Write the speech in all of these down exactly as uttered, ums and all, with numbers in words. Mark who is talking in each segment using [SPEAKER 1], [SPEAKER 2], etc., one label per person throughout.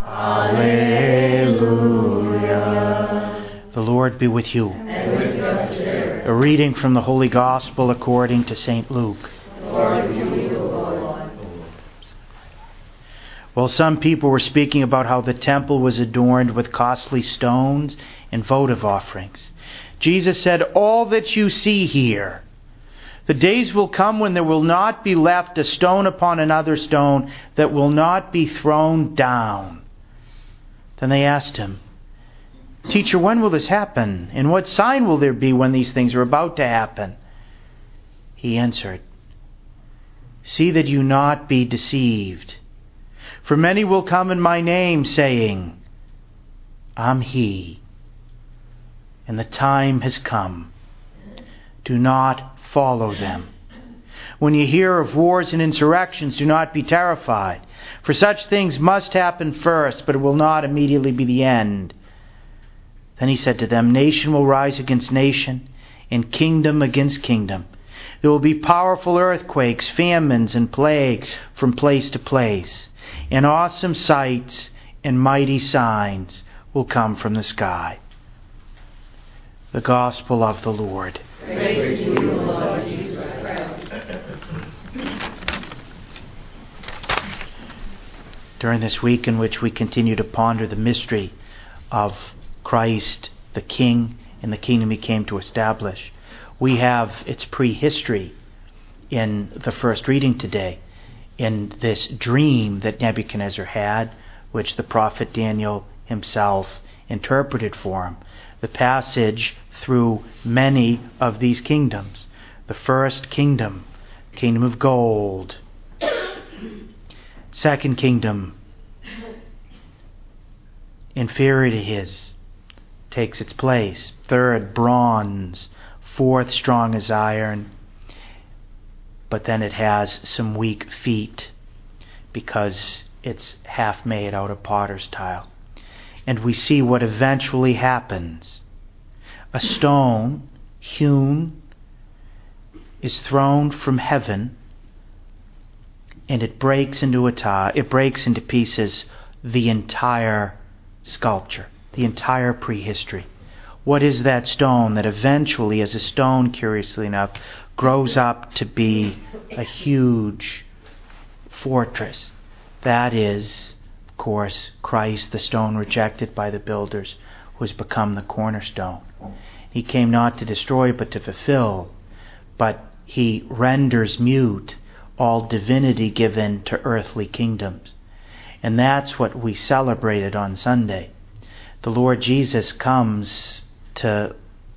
[SPEAKER 1] Alleluia. The Lord be with you.
[SPEAKER 2] And with your spirit.
[SPEAKER 1] A reading from the Holy Gospel according to Saint Luke.
[SPEAKER 2] Glory to you, Lord.
[SPEAKER 1] Well, some people were speaking about how the temple was adorned with costly stones and votive offerings. Jesus said, "All that you see here, the days will come when there will not be left a stone upon another stone that will not be thrown down." Then they asked him, "Teacher, when will this happen? And what sign will there be when these things are about to happen?" He answered, "See that you not be deceived. For many will come in my name, saying, 'I'm he,' and the time has come. Do not follow them. When you hear of wars and insurrections, do not be terrified. For such things must happen first, but it will not immediately be the end." Then he said to them, "Nation will rise against nation, and kingdom against kingdom. There will be powerful earthquakes, famines, and plagues from place to place. And awesome sights and mighty signs will come from the sky." The Gospel of the Lord.
[SPEAKER 2] Praise to you, Lord Jesus Christ.
[SPEAKER 1] During this week in which we continue to ponder the mystery of Christ, the King, and the kingdom he came to establish, we have its prehistory in the first reading today, in this dream that Nebuchadnezzar had, which the prophet Daniel himself interpreted for him. The passage through many of these kingdoms. The first kingdom, kingdom of gold. Second kingdom, inferior to his, takes its place. Third, bronze. Fourth, strong as iron. But then it has some weak feet because it's half made out of potter's tile. And we see what eventually happens. A stone hewn is thrown from heaven, and it breaks into a tie, it breaks into pieces the entire sculpture, the entire prehistory. What is that stone that eventually, as a stone, curiously enough, grows up to be a huge fortress? That is, of course, Christ, the stone rejected by the builders, who has become the cornerstone. He came not to destroy, but to fulfill. But he renders mute all divinity given to earthly kingdoms. And that's what we celebrated on Sunday. The Lord Jesus comes to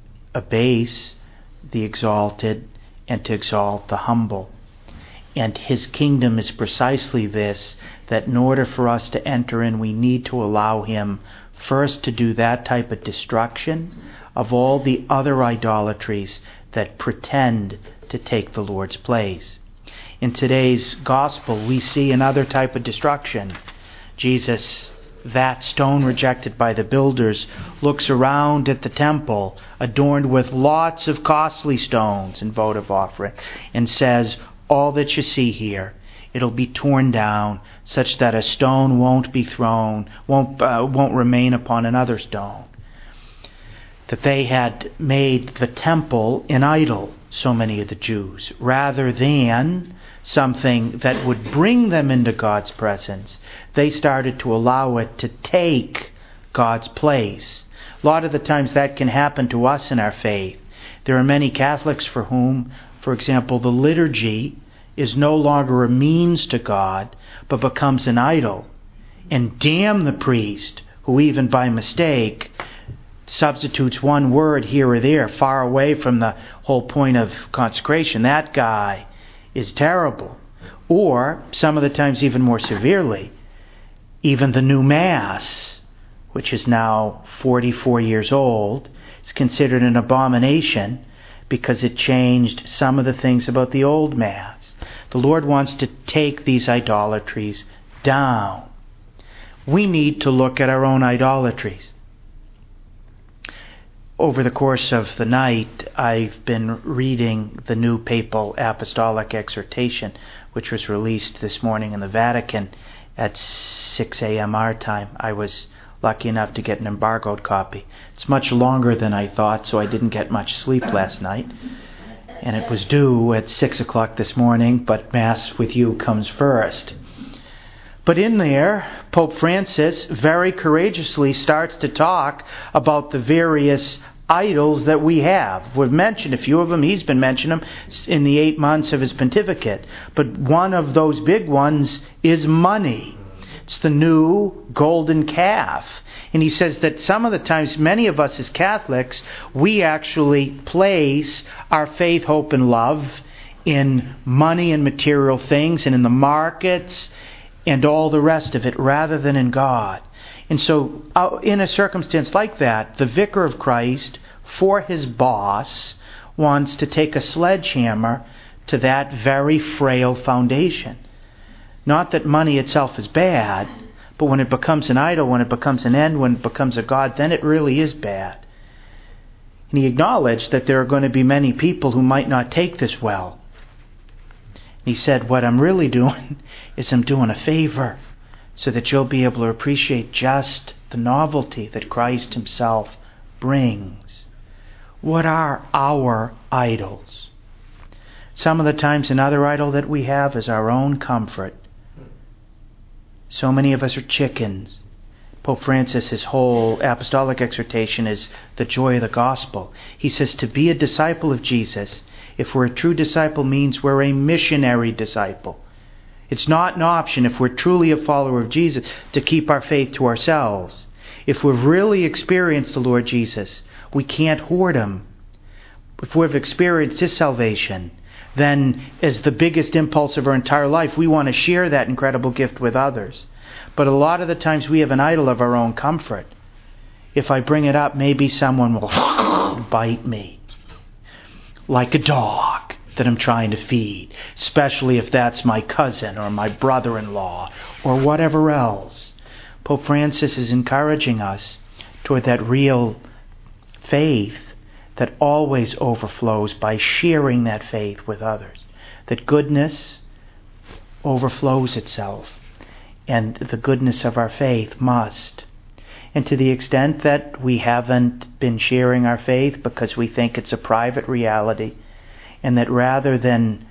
[SPEAKER 1] abase the exalted and to exalt the humble. And his kingdom is precisely this, that in order for us to enter in, we need to allow him first to do that type of destruction of all the other idolatries that pretend to take the Lord's place. In today's gospel, we see another type of destruction. Jesus, that stone rejected by the builders, looks around at the temple adorned with lots of costly stones and votive offerings and says, "All that you see here, it'll be torn down such that a stone won't be thrown, won't uh, won't remain upon another stone." That they had made the temple an idol, so many of the Jews, rather than something that would bring them into God's presence. They started to allow it to take God's place. A lot of the times that can happen to us in our faith. There are many Catholics for whom, for example, the liturgy is no longer a means to God, but becomes an idol. And damn the priest who, even by mistake, substitutes one word here or there far away from the whole point of consecration. That guy is terrible. Or, some of the times even more severely, even the new Mass, which is now forty-four years old, is considered an abomination because it changed some of the things about the old Mass. The Lord wants to take these idolatries down. We need to look at our own idolatries. Over the course of the night, I've been reading the new papal apostolic exhortation, which was released this morning in the Vatican. at six a.m. our time. I was lucky enough to get an embargoed copy. It's much longer than I thought, so I didn't get much sleep last night. And it was due at six o'clock this morning, but Mass with you comes first. But in there, Pope Francis very courageously starts to talk about the various idols that we have. We've mentioned a few of them. He's been mentioning them in the eight months of his pontificate. But one of those big ones is money. It's the new golden calf. And he says that some of the times, many of us as Catholics, we actually place our faith, hope, and love in money and material things and in the markets and all the rest of it, rather than in God. And so, uh, in a circumstance like that, the Vicar of Christ, for his boss, wants to take a sledgehammer to that very frail foundation. Not that money itself is bad, but when it becomes an idol, when it becomes an end, when it becomes a god, then it really is bad. And he acknowledged that there are going to be many people who might not take this well. He said, what I'm really doing is I'm doing a favor so that you'll be able to appreciate just the novelty that Christ himself brings. What are our idols? Some of the times another idol that we have is our own comfort. So many of us are chickens. Pope Francis, his whole apostolic exhortation is the joy of the gospel. He says to be a disciple of Jesus, if we're a true disciple, means we're a missionary disciple. It's not an option, if we're truly a follower of Jesus, to keep our faith to ourselves. If we've really experienced the Lord Jesus, we can't hoard him. If we've experienced his salvation, then as the biggest impulse of our entire life, we want to share that incredible gift with others. But a lot of the times we have an idol of our own comfort. If I bring it up, maybe someone will bite me. Like a dog that I'm trying to feed. Especially if that's my cousin or my brother-in-law or whatever else. Pope Francis is encouraging us toward that real faith that always overflows by sharing that faith with others. That goodness overflows itself. And the goodness of our faith must. And to the extent that we haven't been sharing our faith because we think it's a private reality, and that rather than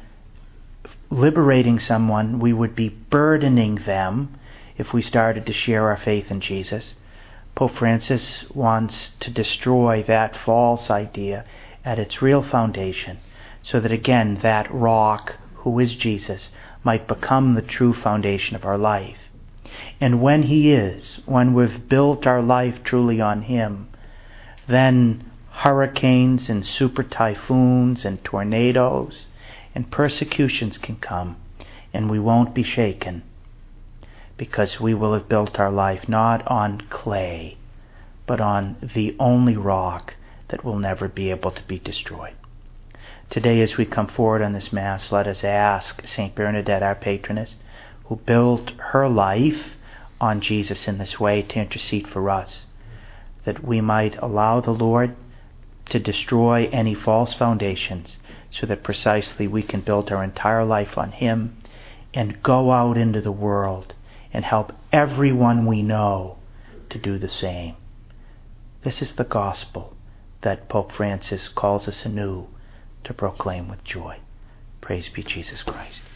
[SPEAKER 1] liberating someone, we would be burdening them if we started to share our faith in Jesus, Pope Francis wants to destroy that false idea at its real foundation, so that again that rock, who is Jesus, might become the true foundation of our life. And when he is, when we've built our life truly on him, then hurricanes and super typhoons and tornadoes and persecutions can come, and we won't be shaken, because we will have built our life not on clay, but on the only rock that will never be able to be destroyed. Today, as we come forward on this Mass, let us ask Saint Bernadette, our patroness, who built her life on Jesus in this way, to intercede for us, that we might allow the Lord to destroy any false foundations, so that precisely we can build our entire life on him and go out into the world and help everyone we know to do the same. This is the gospel that Pope Francis calls us anew to proclaim with joy. Praise be Jesus Christ.